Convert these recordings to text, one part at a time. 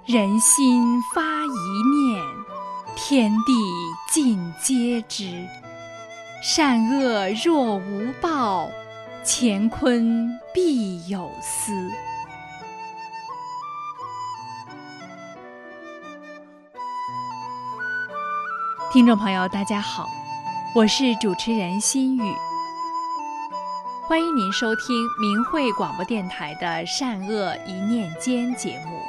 人心发一念，天地尽皆知。善恶若无报，乾坤必有司。听众朋友大家好，我是主持人心雨，欢迎您收听明慧广播电台的善恶一念间节目。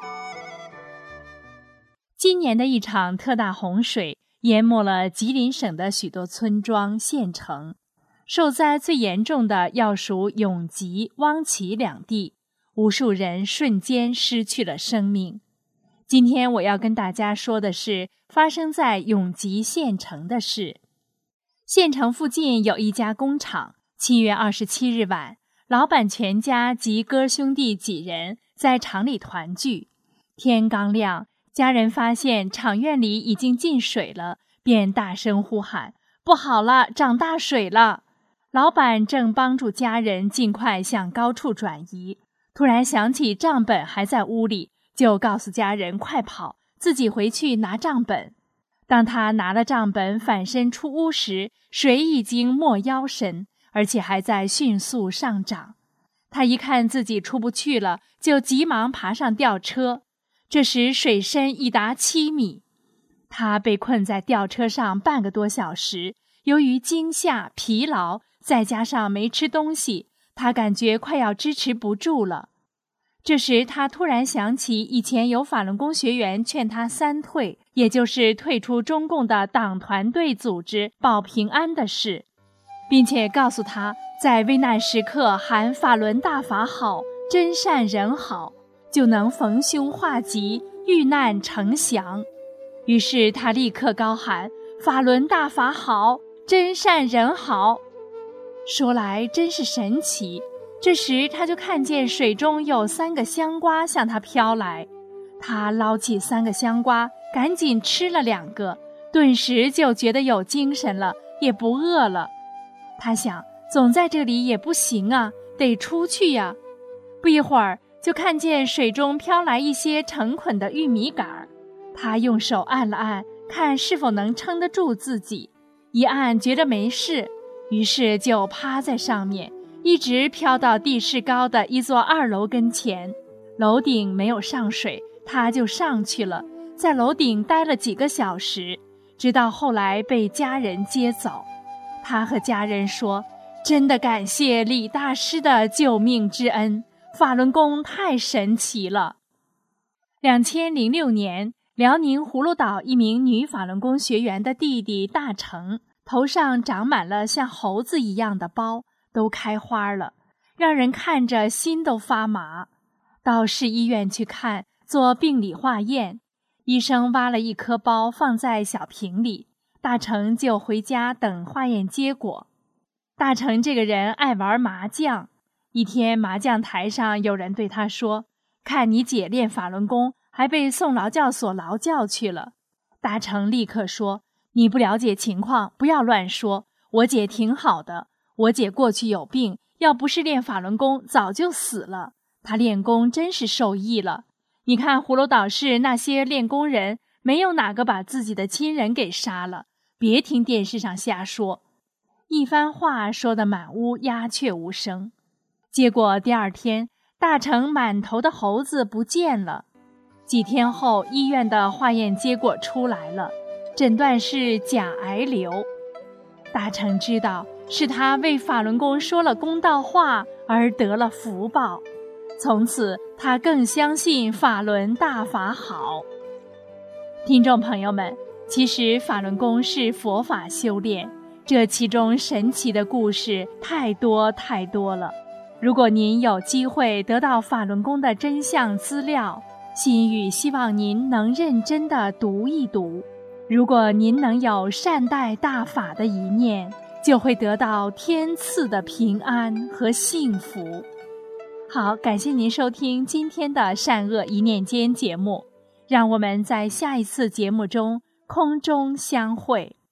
今年的一场特大洪水淹没了吉林省的许多村庄县城，受灾最严重的要数永吉、汪岐两地，无数人瞬间失去了生命。今天我要跟大家说的是发生在永吉县城的事。县城附近有一家工厂，7月27日晚，老板全家及哥兄弟几人在厂里团聚。天刚亮，家人发现厂院里已经进水了，便大声呼喊：不好了，涨大水了！老板正帮助家人尽快向高处转移，突然想起账本还在屋里，就告诉家人快跑，自己回去拿账本。当他拿了账本反身出屋时，水已经没腰深，而且还在迅速上涨。他一看自己出不去了，就急忙爬上吊车。这时水深已达7米，他被困在吊车上半个多小时，由于惊吓、疲劳，再加上没吃东西，他感觉快要支持不住了。这时他突然想起以前有法轮功学员劝他3退，也就是退出中共的党团队组织保平安的事，并且告诉他在危难时刻喊法轮大法好，真善人好，就能逢凶化吉，遇难成祥。于是他立刻高喊法轮大法好，真善人好。说来真是神奇，这时他就看见水中有3个香瓜向他飘来，他捞起3个香瓜，赶紧吃了2个，顿时就觉得有精神了，也不饿了。他想，总在这里也不行啊，得出去呀。不一会儿就看见水中飘来一些成捆的玉米杆，他用手按了按，看是否能撑得住自己，一按觉得没事，于是就趴在上面，一直飘到地势高的一座2楼跟前。楼顶没有上水，他就上去了，在楼顶待了几个小时，直到后来被家人接走。他和家人说，真的感谢李大师的救命之恩，法轮功太神奇了。2006年，辽宁葫芦岛一名女法轮功学员的弟弟大成，头上长满了像猴子一样的包，都开花了，让人看着心都发麻。到市医院去看，做病理化验，医生挖了一颗包放在小瓶里，大成就回家等化验结果。大成这个人爱玩麻将，一天麻将台上有人对他说，看你姐练法轮功，还被送劳教所劳教去了。大成立刻说，你不了解情况，不要乱说，我姐挺好的，我姐过去有病，要不是练法轮功早就死了，她练功真是受益了。你看葫芦岛市那些练功人，没有哪个把自己的亲人给杀了，别听电视上瞎说。一番话说得满屋鸦雀无声。结果第2天，大成满头的猴子不见了。几天后，医院的化验结果出来了，诊断是甲癌瘤。大成知道是他为法轮功说了公道话而得了福报，从此他更相信法轮大法好。听众朋友们，其实法轮功是佛法修炼，这其中神奇的故事太多太多了。如果您有机会得到法轮功的真相资料，心语希望您能认真地读一读。如果您能有善待大法的一念，就会得到天赐的平安和幸福。好，感谢您收听今天的善恶一念间节目，让我们在下一次节目中空中相会。